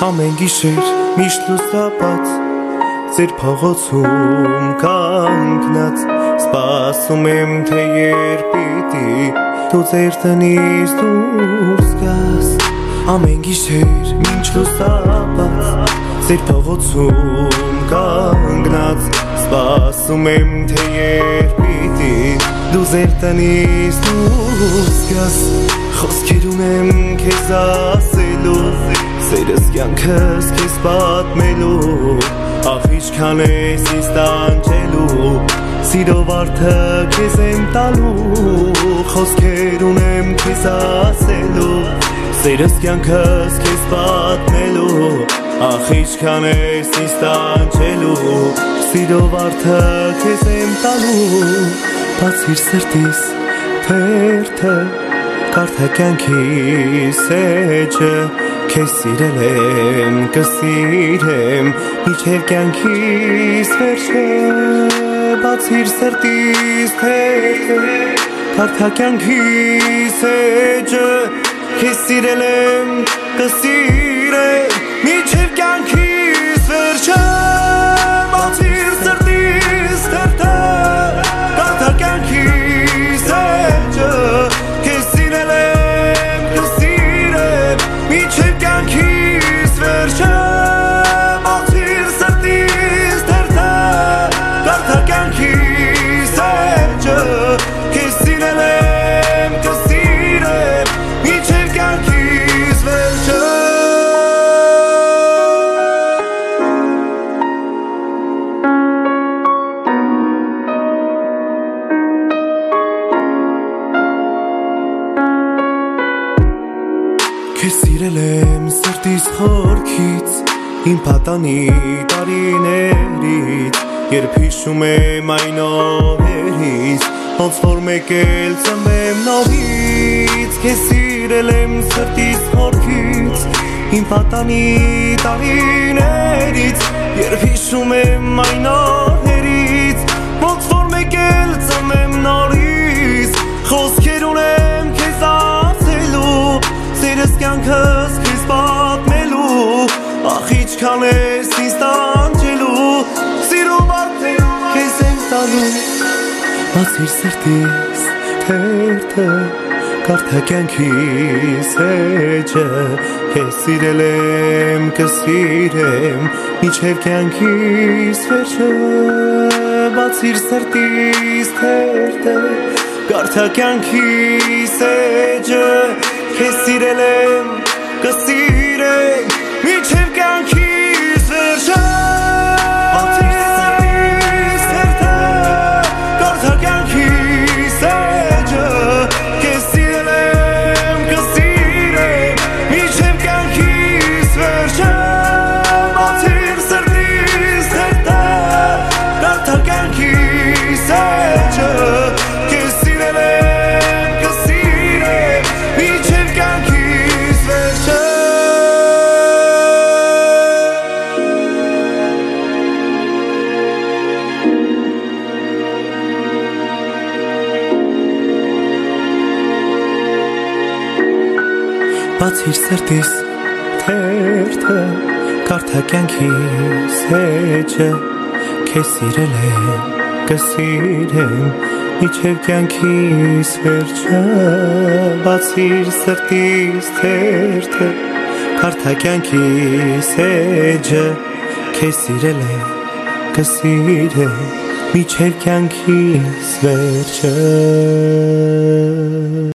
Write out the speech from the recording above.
ամեն գիշեր միշտ լուսապած ձեր փողոցում կանգնած սպասում եմ թե երբ պիտի դու ձեր տնից դուրս գաս ամեն գիշեր մինչ լուսապած ձեր փողոցում կանգնած սպասում եմ թե երբ պիտի դու ձեր տնից դուրս գաս խոսքեր ունեմ քեզ ասելու սերս կյանքս քեզ պատմելու ախ ինչքան ես ինձ տանջելու սիրով արդը քեզ եմ տալու խոսքեր ունեմ քեզ ասելու սերս կյանքս քեզ պատմելու ախ ինչքան ես ինձ տանջելու սիրով արդը քեզ եմ տալու բացիր սրտիս թերթը կարդա կյանքիս էջը քեզ սիրել եմ կսիրեմ մինչև կյանքիս վերջը բացիր սրտիս թերթը կարդա կյանքիս էջը քեզ սիրել եմ կսիրեմ մինչև կյանքիս վերջը բացիր սրտիս թերթը կարդա կյանքիս էջը քեզ սիրել եմ կսիրեմ մինչև կյանքիս վերջը բացիր սրտիս թերթը կարդա կյանքիս էջը քեզ սիրել եմ կսիրեմ մինչև կյանքիս վերջը Քեզ սիրել եմ սրտիս խորքից իմ պատանի տարիներից երբ հիշում եմ այն օրերից ոնց որ մեկ էլ ծնվեմ նորից Քեզ սիրել եմ սրտիս խորքից իմ պատանի տարիներից երբ հիշում եմ այն օրերից ոնց որ մեկ էլ ծնվեմ նորից խոսքեր ունեմ քեզ ասելու Սերս կյանքս քեզ պատմելու ախ ինչքան ես ինձ տանջելու սիրով արդեն քեզ եմ տալու բացիր սրտիս թերթը կարդա կյանքիս էջը քեզ սիրել եմ կսիրեմ մինչև կյանքիս վերջը բացիր սրտիս թերթը կարդա կյանքիս էջը Քեզ սիրել եմ կսիրեմ մինչև կյանքիս վերջը Բացիր սրտիս թերթը կարդա կյանքիս էջը Քեզ սիրել եմ կսիրեմ մինչև կյանքիս վերջը Բացիր սրտիս թերթը կարդա կյանքիս էջը Քեզ սիրել եմ կսիրեմ մինչև կյանքիս վերջը Բացիր սրտիս թերթը կարդա կյանքիս էջը Քեզ սիրել եմ կսիրեմ մինչև կյանքիս վերջը Բացիր սրտիս թերթը կարդա կյանքիս էջը Քեզ սիրել եմ կսիրեմ մինչև կյանքիս վերջը